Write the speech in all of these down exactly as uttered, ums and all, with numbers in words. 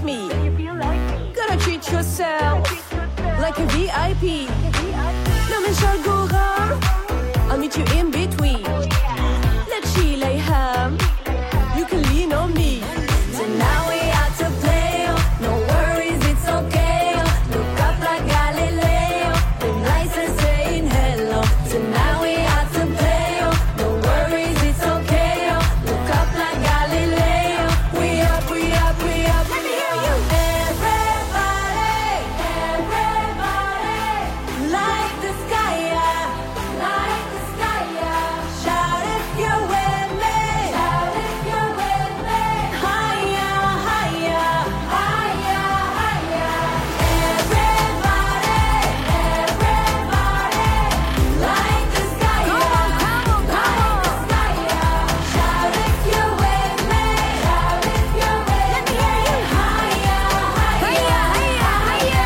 me? Gotta treat yourself like a V I P. Non mi sciolgo ora, I'll meet you in between. Let's she lay ham, you can lean on me. Tonight we out to play, no worries, it's okay. Look up like Galileo, with license saying hello. Tonight we out to play, no worries, it's okay. Look up like Galileo, we up, we up, we up. Let me hear you. Everybody, everybody, like the sky, yeah, like the sky, yeah. Shout if you're with me, shout if you're with me. Higher, higher, higher, higher. Everybody, everybody, like the sky, yeah, like the sky, yeah. Shout if you're with me, shout if you're with me. Let me hear you. Higher, higher, higher, higher.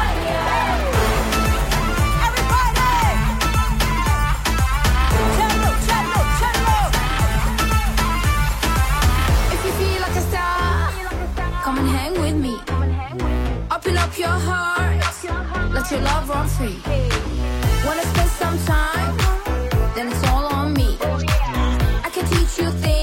Everybody, cello, cello, cello. If you feel like a star, come and hang with me. Open up your heart, let your love run free. Wanna spend some time? Then it's all on me. I can teach you things